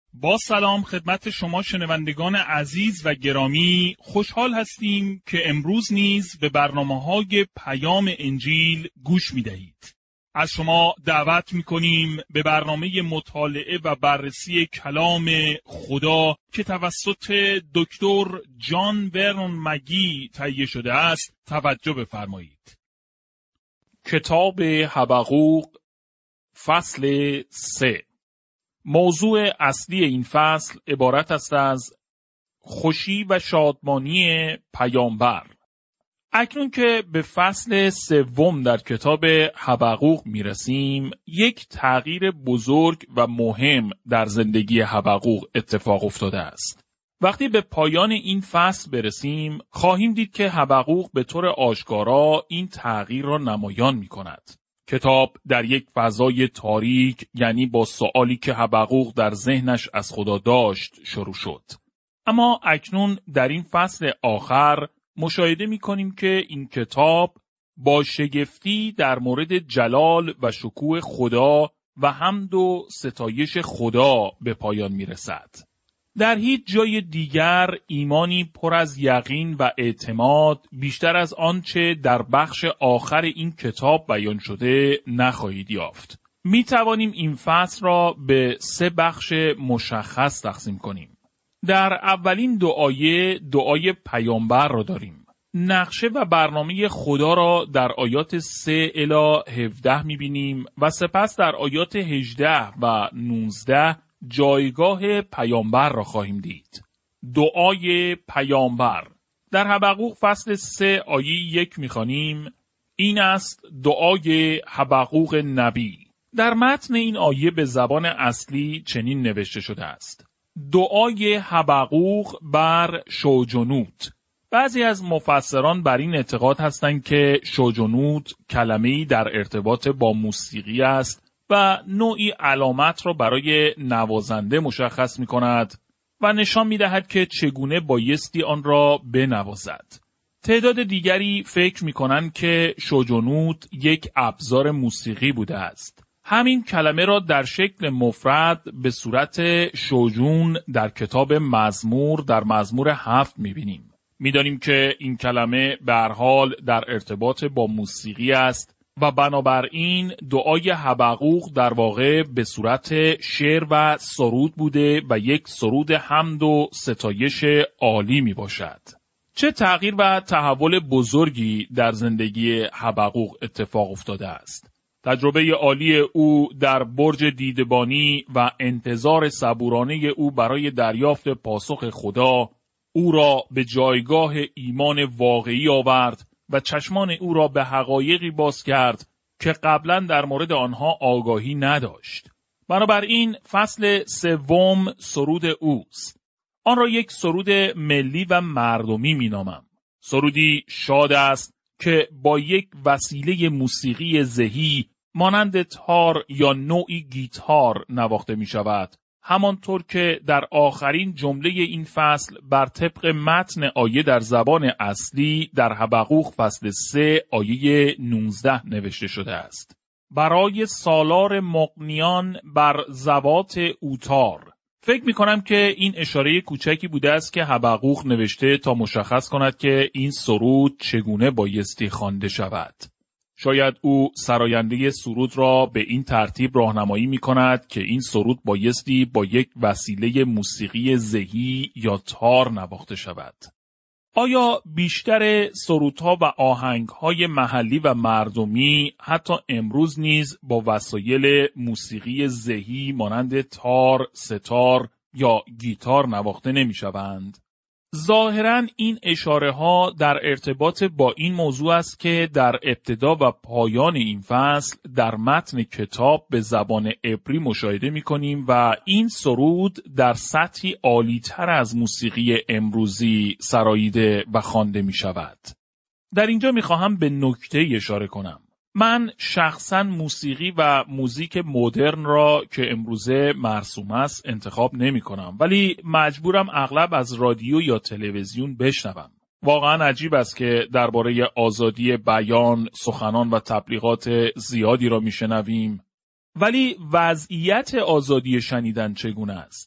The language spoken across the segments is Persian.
با سلام خدمت شما شنوندگان عزیز و گرامی، خوشحال هستیم که امروز نیز به برنامه‌های پیام انجیل گوش می‌دهید. از شما دعوت می‌کنیم به برنامه مطالعه و بررسی کلام خدا که توسط دکتر جان ورنون مگی تهیه شده است توجه بفرمایید. کتاب حبقوق فصل 3. موضوع اصلی این فصل عبارت است از خوشی و شادمانی پیامبر. اکنون که به فصل 3 در کتاب حبقوق میرسیم، یک تغییر بزرگ و مهم در زندگی حبقوق اتفاق افتاده است. وقتی به پایان این فصل برسیم، خواهیم دید که حبقوق به طور آشکارا این تغییر را نمایان می‌کند. کتاب در یک فضای تاریک، یعنی با سوالی که حبقوق در ذهنش از خدا داشت شروع شد. اما اکنون در این فصل آخر مشاهده می‌کنیم که این کتاب با شگفتی در مورد جلال و شکوه خدا و حمد و ستایش خدا به پایان می‌رسد. در هیچ جای دیگر ایمانی پر از یقین و اعتماد بیشتر از آنچه در بخش آخر این کتاب بیان شده نخواهید یافت. می توانیم این فصل را به 3 بخش مشخص تقسیم کنیم. در اولین 2 آیه دعای پیامبر را داریم. نقشه و برنامه خدا را در آیات 3 الی 17 می بینیم و سپس در آیات 18 و 19 جایگاه پیامبر را خواهیم دید. دعای پیامبر. در حبقوق فصل 3 آیه 1 می‌خوانیم: این است دعای حبقوق نبی. در متن این آیه به زبان اصلی چنین نوشته شده است: دعای حبقوق بر شوجنوت. بعضی از مفسران بر این اعتقاد هستند که شوجنوت کلمه‌ای در ارتباط با موسیقی است و نوعی علامت را برای نوازنده مشخص می کند و نشان می دهد که چگونه بایستی آن را بنوازد. تعداد دیگری فکر می کنند که شوجنوت یک ابزار موسیقی بوده است. همین کلمه را در شکل مفرد به صورت شوجون در کتاب مزمور در مزمور 7 می بینیم. می دانیم که این کلمه به هر حال در ارتباط با موسیقی است و بنابراین دعای حبقوق در واقع به صورت شعر و سرود بوده و یک سرود حمد و ستایش عالی می باشد. چه تغییر و تحول بزرگی در زندگی حبقوق اتفاق افتاده است. تجربه عالی او در برج دیدبانی و انتظار صبورانه او برای دریافت پاسخ خدا او را به جایگاه ایمان واقعی آورد و چشمان او را به حقایقی باز کرد که قبلا در مورد آنها آگاهی نداشت. بنابراین فصل 3 سرود اوست. آن را یک سرود ملی و مردمی می نامم. سرودی شاد است که با یک وسیله موسیقی ذهی مانند تار یا نوعی گیتار نواخته می شود. همانطور که در آخرین جمله این فصل بر طبق متن آیه در زبان اصلی در حبقوق فصل 3 آیه 19 نوشته شده است: برای سالار مقنیان بر زوات اوتار. فکر می کنم که این اشاره کوچکی بوده است که حبقوق نوشته تا مشخص کند که این سرود چگونه بایستی خوانده شود. شاید او سراینده سرود را به این ترتیب راهنمایی می کند که این سرود بایستی با یک وسیله موسیقی ذهی یا تار نواخته شود. آیا بیشتر سرودها و آهنگهای محلی و مردمی حتی امروز نیز با وسایل موسیقی ذهی مانند تار، ستار یا گیتار نواخته نمی شوند؟ ظاهراً این اشاره ها در ارتباط با این موضوع است که در ابتدا و پایان این فصل در متن کتاب به زبان عبری مشاهده می کنیم و این سرود در سطحی عالی‌تر از موسیقی امروزی سراییده و خوانده می شود. در اینجا می خواهم به نکته اشاره کنم. من شخصاً موسیقی و موزیک مدرن را که امروزه مرسوم است انتخاب نمی کنم، ولی مجبورم اغلب از رادیو یا تلویزیون بشنوم. واقعاً عجیب است که درباره آزادی بیان، سخنان و تبلیغات زیادی را می شنویم، ولی وضعیت آزادی شنیدن چگونه است؟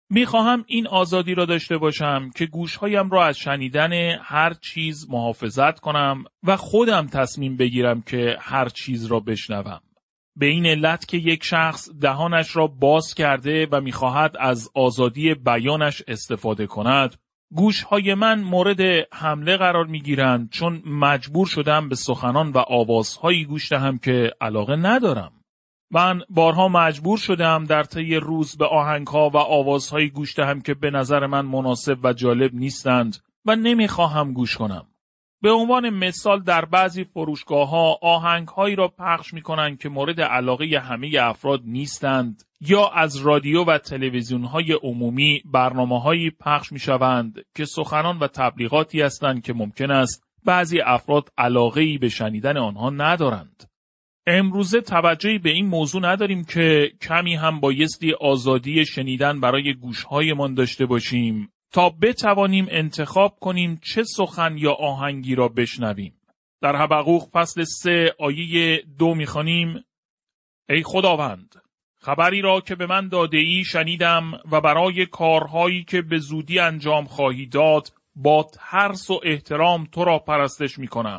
میخواهم این آزادی را داشته باشم که گوشهایم را از شنیدن هر چیز محافظت کنم و خودم تصمیم بگیرم که هر چیز را بشنوم. به این علت که یک شخص دهانش را باز کرده و میخواهد از آزادی بیانش استفاده کند، گوشهای من مورد حمله قرار میگیرند چون مجبور شدم به سخنان و آوازهایی گوش دهم که علاقه ندارم. من بارها مجبور شدم در طی روز به آهنگها و آوازهایی گوش دهم که به نظر من مناسب و جالب نیستند و نمیخواهم گوش کنم. به عنوان مثال در بعضی فروشگاه‌ها آهنگهایی را پخش می‌کنند که مورد علاقه همه افراد نیستند یا از رادیو و تلویزیون‌های عمومی برنامه‌هایی پخش می‌شوند که سخنان و تبلیغاتی هستند که ممکن است بعضی افراد علاقه‌ای به شنیدن آنها ندارند. امروزه توجهی به این موضوع نداریم که کمی هم بایستی آزادی شنیدن برای گوش‌هایمان داشته باشیم تا بتوانیم انتخاب کنیم چه سخن یا آهنگی را بشنویم. در حبقوق فصل 3 آیه 2 می‌خوانیم: ای خداوند، خبری را که به من داده ای شنیدم و برای کارهایی که به زودی انجام خواهی داد با ترس و احترام تو را پرستش می‌کنم.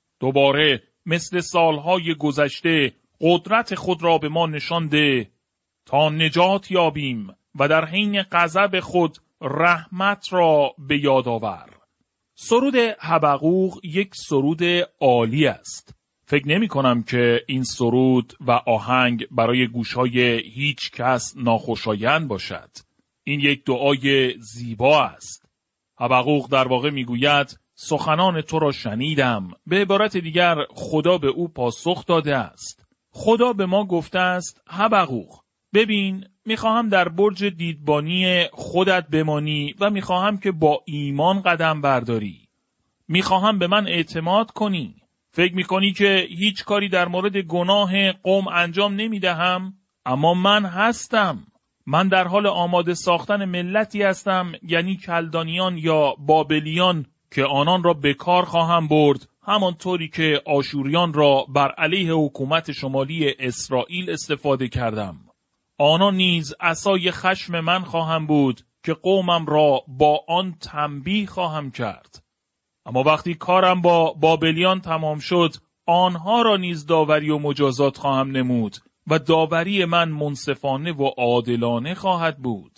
دوباره مثل سالهای گذشته قدرت خود را به ما نشان ده تا نجات یابیم و در حین غضب خود رحمت را به یاد آور. سرود حبقوق یک سرود عالی است. فکر نمی کنم که این سرود و آهنگ برای گوشهای هیچ کس ناخوشایند باشد. این یک دعای زیبا است. حبقوق در واقع می گوید سخنان تو را شنیدم. به عبارت دیگر خدا به او پاسخ داده است. خدا به ما گفته است حبقوق، ببین، میخواهم در برج دیدبانی خودت بمانی و میخواهم که با ایمان قدم برداری. میخواهم به من اعتماد کنی. فکر میکنی که هیچ کاری در مورد گناه قوم انجام نمیدهم؟ اما من هستم. من در حال آماده ساختن ملتی هستم، یعنی کلدانیان یا بابلیان، که آنان را به کار خواهم برد، همانطوری که آشوریان را بر علیه حکومت شمالی اسرائیل استفاده کردم. آنان نیز عصای خشم من خواهم بود که قومم را با آن تنبیه خواهم کرد. اما وقتی کارم با بابلیان تمام شد، آنها را نیز داوری و مجازات خواهم نمود و داوری من منصفانه و عادلانه خواهد بود.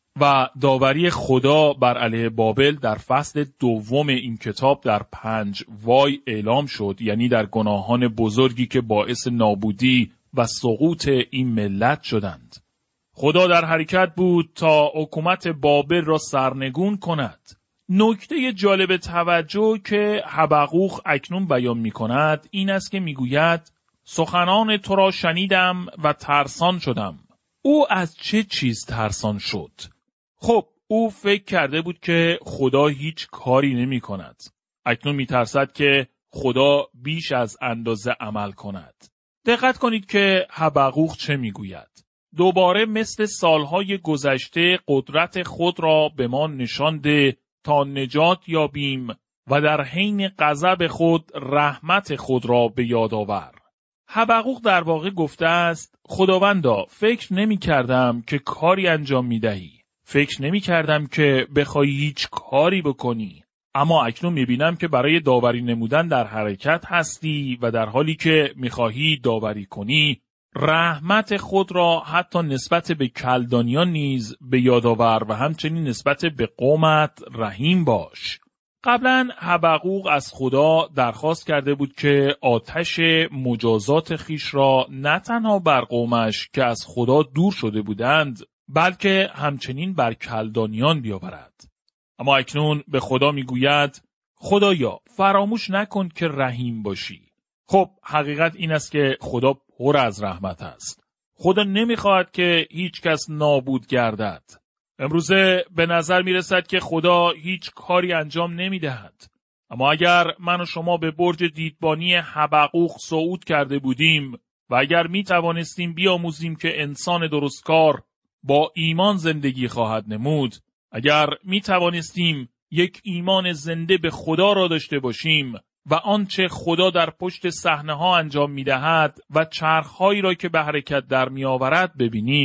و داوری خدا بر علیه بابل در فصل 2 این کتاب در 5 وای اعلام شد، یعنی در گناهان بزرگی که باعث نابودی و سقوط این ملت شدند. خدا در حرکت بود تا حکومت بابل را سرنگون کند. نکته جالب توجه که حبقوق اکنون بیان می کند این است که می گوید سخنان تو را شنیدم و ترسان شدم. او از چه چیز ترسان شد؟ خب، او فکر کرده بود که خدا هیچ کاری نمی کند. اکنون می ترسد که خدا بیش از اندازه عمل کند. دقت کنید که حبقوق چه می گوید. دوباره مثل سالهای گذشته قدرت خود را به ما نشان ده تا نجات یابیم و در حین غضب خود رحمت خود را به یاد آور. حبقوق در واقع گفته است خداوندا، فکر نمی کردم که کاری انجام می دهی. فکر نمی کردم که بخوای هیچ کاری بکنی. اما اکنون می بینم که برای داوری نمودن در حرکت هستی و در حالی که می خواهی داوری کنی، رحمت خود را حتی نسبت به کلدانیان نیز به یاد آور و همچنین نسبت به قومت رحیم باش. قبلا حبقوق از خدا درخواست کرده بود که آتش مجازات خیش را نه تنها بر قومش که از خدا دور شده بودند، بلکه همچنین بر کلدانیان بیاورد. اما اکنون به خدا میگوید خدایا، فراموش نکن که رحیم باشی. خب، حقیقت این است که خدا پر از رحمت است. خدا نمیخواهد که هیچ کس نابود گردد. امروزه به نظر میرسد که خدا هیچ کاری انجام نمیدهد. اما اگر من و شما به برج دیدبانی حبقوق صعود کرده بودیم و اگر میتوانستیم بیاموزیم که انسان درستکار با ایمان زندگی خواهد نمود، اگر میتوانستیم یک ایمان زنده به خدا را داشته باشیم و آنچه خدا در پشت صحنه ها انجام میدهد و چرخهایی را که به حرکت در میآورد ببینیم،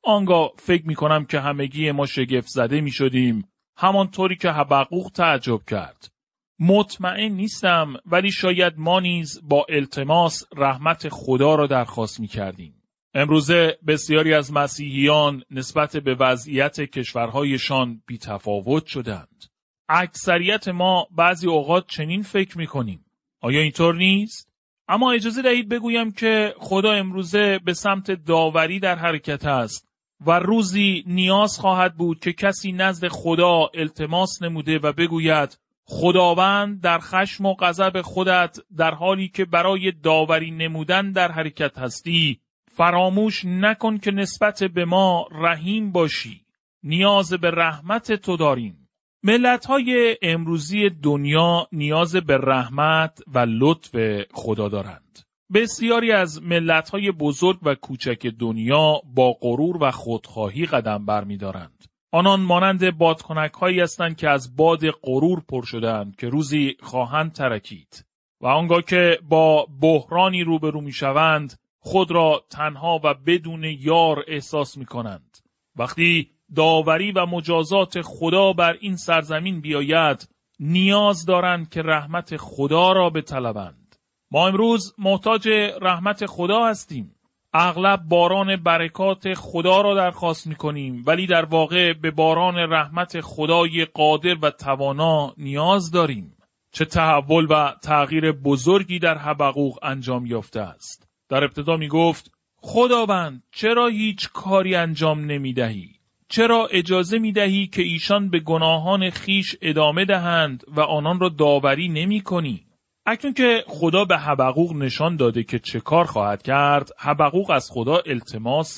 آنگاه فکر می‌کنم که همگی ما شگفت زده می‌شدیم، همانطوری که حبقوق تعجب کرد. مطمئن نیستم، ولی شاید ما نیز با التماس رحمت خدا را درخواست می‌کردیم. امروزه بسیاری از مسیحیان نسبت به وضعیت کشورهایشان بی‌تفاوت شدند. اکثریت ما بعضی اوقات چنین فکر می‌کنیم. آیا اینطور نیست؟ اما اجازه دهید بگویم که خدا امروزه به سمت داوری در حرکت است و روزی نیاز خواهد بود که کسی نزد خدا التماس نموده و بگوید خداوند در خشم و غضب خودت در حالی که برای داوری نمودن در حرکت هستی فراموش نکن که نسبت به ما رحیم باشی. نیاز به رحمت تو داریم. ملت‌های امروزی دنیا نیاز به رحمت و لطف خدا دارند. بسیاری از ملت‌های بزرگ و کوچک دنیا با غرور و خودخواهی قدم برمی‌دارند. آنان مانند بادکنک‌هایی هستند که از باد غرور پر شده‌اند که روزی خواهند ترکید و آنگاه که با بحرانی روبرو می‌شوند خود را تنها و بدون یار احساس می‌کنند. وقتی داوری و مجازات خدا بر این سرزمین بیاید، نیاز دارند که رحمت خدا را بطلبند. ما امروز محتاج رحمت خدا هستیم. اغلب باران برکات خدا را درخواست می‌کنیم، ولی در واقع به باران رحمت خدای قادر و توانا نیاز داریم. چه تحول و تغییر بزرگی در حبقوق انجام یافته است. در ابتدا می‌گفت خداوند چرا هیچ کاری انجام نمی‌دهی؟ چرا اجازه می‌دهی که ایشان به گناهان خیش ادامه دهند و آنان را داوری نمی‌کنی؟ اکنون که خدا به حبقوق نشان داده که چه کار خواهد کرد، حبقوق از خدا التماس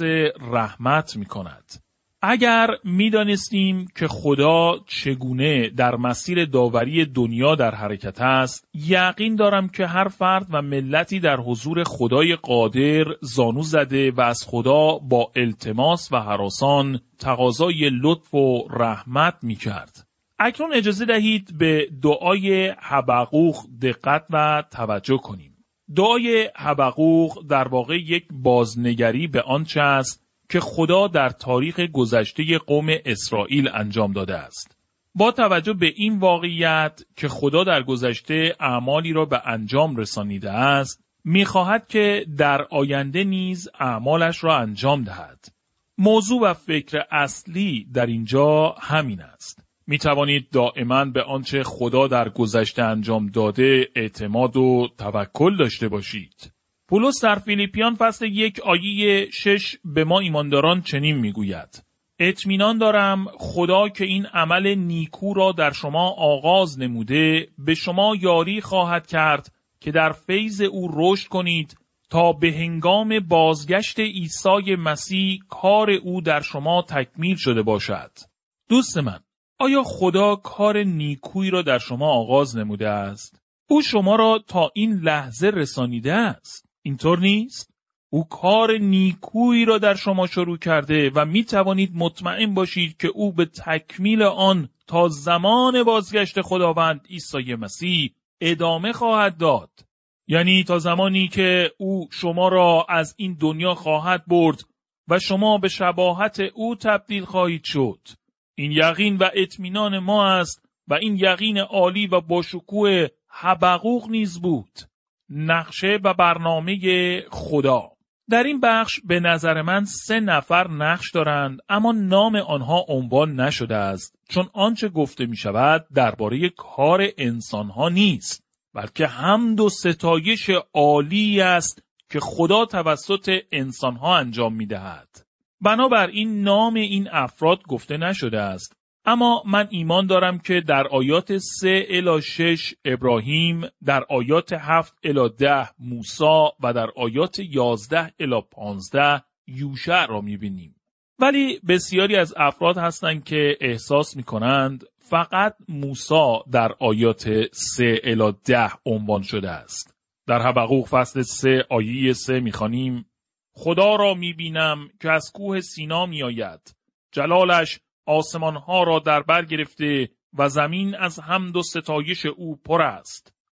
رحمت می‌کند. اگر می‌دانستیم که خدا چگونه در مسیر داوری دنیا در حرکت است، یقین دارم که هر فرد و ملتی در حضور خدای قادر زانو زده و از خدا با التماس و هراسان تقاضای لطف و رحمت می‌کرد. اکنون اجازه دهید به دعای حبقوق دقت و توجه کنیم. دعای حبقوق در واقع یک بازنگری به آنچه است که خدا در تاریخ گذشته قوم اسرائیل انجام داده است. با توجه به این واقعیت که خدا در گذشته اعمالی را به انجام رسانیده است، می‌خواهد که در آینده نیز اعمالش را انجام دهد. موضوع و فکر اصلی در اینجا همین است. می توانید دائما به آنچه خدا در گذشته انجام داده اعتماد و توکل داشته باشید. پولس در فیلیپیان فصل 1 آیه 6 به ما ایمانداران چنین می گوید: اطمینان دارم خدا که این عمل نیکو را در شما آغاز نموده به شما یاری خواهد کرد که در فیض او رشد کنید تا به هنگام بازگشت عیسی مسیح کار او در شما تکمیل شده باشد. دوست من، آیا خدا کار نیکویی را در شما آغاز نموده است؟ او شما را تا این لحظه رسانیده است. اینطور نیست؟ او کار نیکویی را در شما شروع کرده و می توانید مطمئن باشید که او به تکمیل آن تا زمان بازگشت خداوند عیسی مسیح ادامه خواهد داد. یعنی تا زمانی که او شما را از این دنیا خواهد برد و شما به شباهت او تبدیل خواهید شد. این یقین و اطمینان ما است و این یقین عالی و باشکوه حبقوق نیز بود. نقشه و برنامه خدا. در این بخش به نظر من 3 نفر نقش دارند، اما نام آنها عنوان نشده است، چون آنچه گفته می شود درباره کار انسانها نیست، بلکه حمد و ستایش عالی است که خدا توسط انسانها انجام می دهد. بنابراین نام این افراد گفته نشده است، اما من ایمان دارم که در آیات 3 الی 6 ابراهیم، در آیات 7 الی 10 موسی و در آیات 11 الی 15 یوشع را می‌بینیم. ولی بسیاری از افراد هستند که احساس می‌کنند فقط موسی در آیات 3 الی 10 عنوان شده است. در حبقوق فصل 3 آیه 3 می‌خوانیم: خدا را می‌بینم که از کوه سینا می‌آید، جلالش آسمانها را در بر گرفته و زمین از حمد و ستایش او پر است.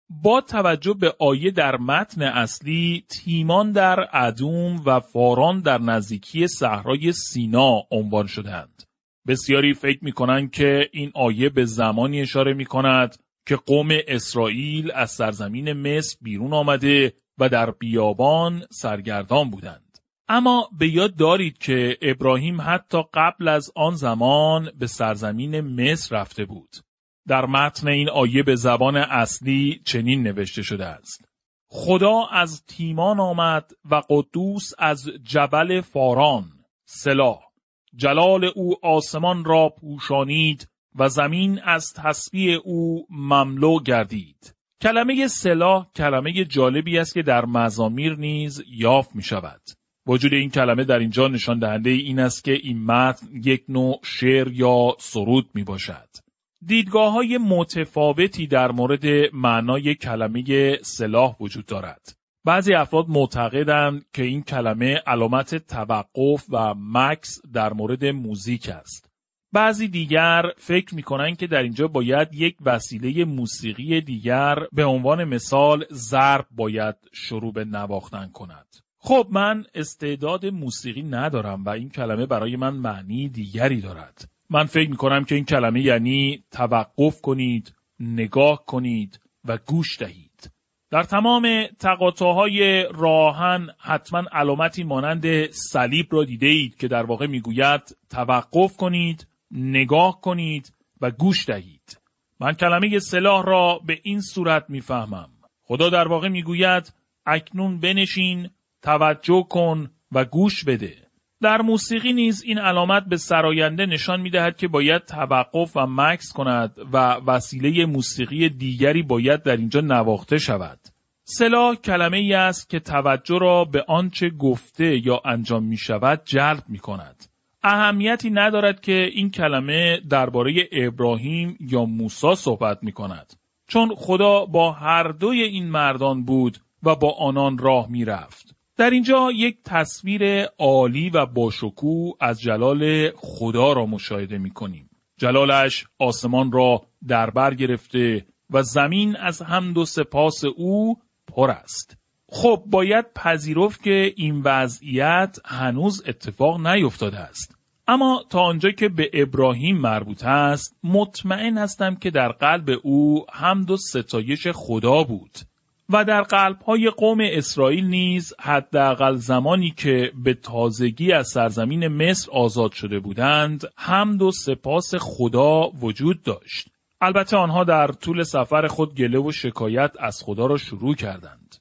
با توجه به آیه در متن اصلی، تیمان در ادوم و فاران در نزدیکی صحرای سینا عنوان شدند. بسیاری فکر می‌کنند که این آیه به زمانی اشاره می‌کند که قوم اسرائیل از سرزمین مصر بیرون آمده و در بیابان سرگردان بودند. اما به یاد دارید که ابراهیم حتی قبل از آن زمان به سرزمین مصر رفته بود. در متن این آیه به زبان اصلی چنین نوشته شده است: خدا از تیمان آمد و قدوس از جبل فاران، سلا. جلال او آسمان را پوشانید و زمین از تسبیح او مملو گردید. کلمه سلا کلمه جالبی است که در مزامیر نیز یافت می شود. وجود این کلمه در اینجا نشان دهنده این است که این متن یک نوع شعر یا سرود می باشد. دیدگاه‌های متفاوتی در مورد معنای کلمه سلاح وجود دارد. بعضی افراد معتقدند که این کلمه علامت توقف و مکث در مورد موزیک است. بعضی دیگر فکر می‌کنند که در اینجا باید یک وسیله موسیقی دیگر به عنوان مثال ضرب باید شروع به نواختن کند. خب من استعداد موسیقی ندارم و این کلمه برای من معنی دیگری دارد. من فکر می‌کنم که این کلمه یعنی توقف کنید، نگاه کنید و گوش دهید. در تمام تقاطع‌های راهن حتما علامتی مانند صلیب را دیدید که در واقع می‌گوید توقف کنید، نگاه کنید و گوش دهید. من کلمه سلاح را به این صورت می‌فهمم. خدا در واقع می‌گوید اکنون بنشین، توجه کن و گوش بده. در موسیقی نیز این علامت به سراینده نشان می‌دهد که باید توقف و مکث کند و وسیله موسیقی دیگری باید در اینجا نواخته شود. سلاح کلمه‌ای است که توجه را به آنچه گفته یا انجام می‌شود جلب می‌کند. اهمیتی ندارد که این کلمه درباره ابراهیم یا موسی صحبت می‌کند، چون خدا با هر دوی این مردان بود و با آنان راه می‌رفت. در اینجا یک تصویر عالی و باشکوه از جلال خدا را مشاهده می‌کنیم. جلالش آسمان را در بر گرفته و زمین از حمد و سپاس او پر است. خب باید پذیرفت که این وضعیت هنوز اتفاق نیفتاده است. اما تا آنجا که به ابراهیم مربوط است، مطمئن هستم که در قلب او حمد و ستایش خدا بود. و در قلب‌های قوم اسرائیل نیز حداقل زمانی که به تازگی از سرزمین مصر آزاد شده بودند، حمد و سپاس خدا وجود داشت. البته آنها در طول سفر خود گله و شکایت از خدا را شروع کردند.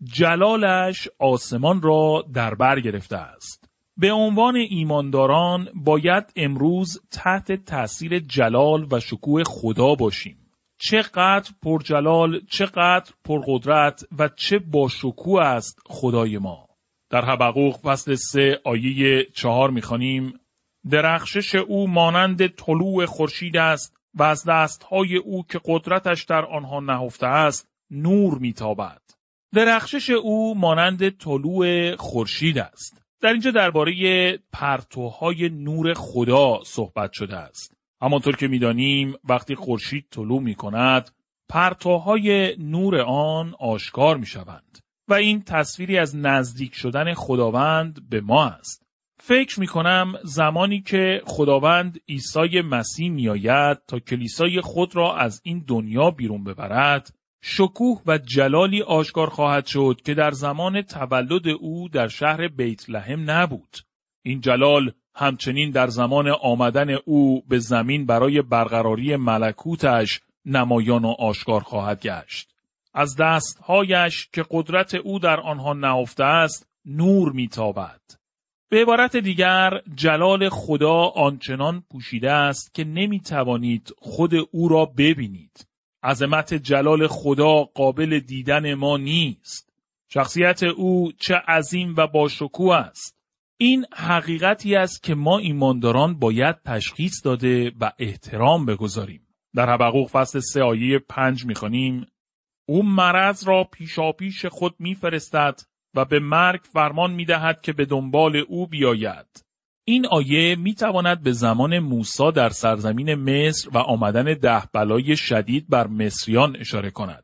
جلالش آسمان را در بر گرفته است. به عنوان ایمانداران باید امروز تحت تأثیر جلال و شکوه خدا باشیم. چقدر پرجلال، چقدر پرقدرت و چه باشکوه است خدای ما. در حبقوق فصل 3 آیه 4 می‌خوانیم: درخشش او مانند طلوع خورشید است و از دستهای او که قدرتش در آنها نهفته است نور میتابد. درخشش او مانند طلوع خورشید است. در اینجا درباره پرتوهای نور خدا صحبت شده است. همانطور که می‌دانیم وقتی خورشید طلوع می‌کند، پرتوهای نور آن آشکار می‌شوند و این تصویری از نزدیک شدن خداوند به ما است. فکر می‌کنم زمانی که خداوند عیسی مسیح می‌آید تا کلیسای خود را از این دنیا بیرون ببرد، شکوه و جلالی آشکار خواهد شد که در زمان تولد او در شهر بیت لحم نبود. این جلال همچنین در زمان آمدن او به زمین برای برقراری ملکوتش نمایان و آشکار خواهد گشت. از دستهایش که قدرت او در آنها نهفته است نور میتابد. به عبارت دیگر جلال خدا آنچنان پوشیده است که نمیتوانید خود او را ببینید. عظمت جلال خدا قابل دیدن ما نیست. شخصیت او چه عظیم و باشکوه است. این حقیقتی است که ما ایمانداران باید تشخیص داده و احترام بگذاریم. در حبقوق فصل 3 آیه 5 می‌خوانیم: او مرض را پیشاپیش خود می‌فرستد و به مرگ فرمان می‌دهد که به دنبال او بیاید. این آیه می‌تواند به زمان موسی در سرزمین مصر و آمدن 10 بلای شدید بر مصریان اشاره کند.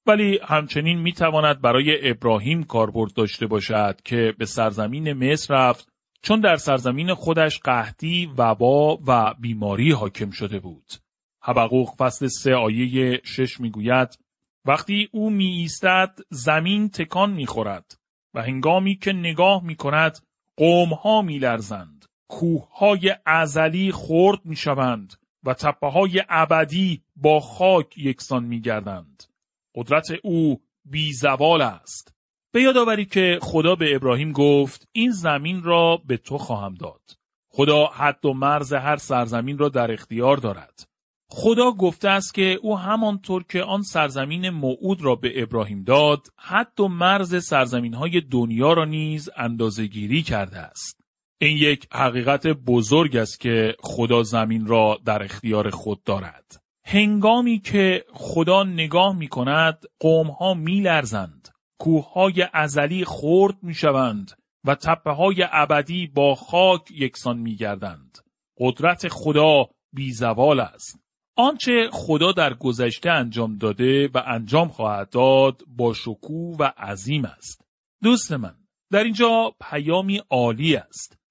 ولی همچنین میتواند برای ابراهیم کاربرد داشته باشد که به سرزمین مصر رفت، چون در سرزمین خودش قحطی، وبا و بیماری حاکم شده بود. حبقوق فصل 3 آیه 6 میگوید: وقتی او می ایستد زمین تکان می خورد و هنگامی که نگاه می کند قومها می لرزند. کوههای ازلی خرد می شوند و تپه‌های ابدی با خاک یکسان می گردند. قدرت او بی زوال است. به یاد آوری که خدا به ابراهیم گفت این زمین را به تو خواهم داد. خدا حد و مرز هر سرزمین را در اختیار دارد. خدا گفته است که او همانطور که آن سرزمین موعود را به ابراهیم داد، حد و مرز سرزمین‌های دنیا را نیز اندازه‌گیری کرده است. این یک حقیقت بزرگ است که خدا زمین را در اختیار خود دارد. هنگامی که خدا نگاه می کند، قوم‌ها می لرزند، کوه‌های ازلی خرد می شوند و تپه‌های ابدی با خاک یکسان می گردند. قدرت خدا بی زوال است. آنچه خدا در گذشته انجام داده و انجام خواهد داد با شکوه و عظیم است. دوست من، در اینجا پیامی عالی است.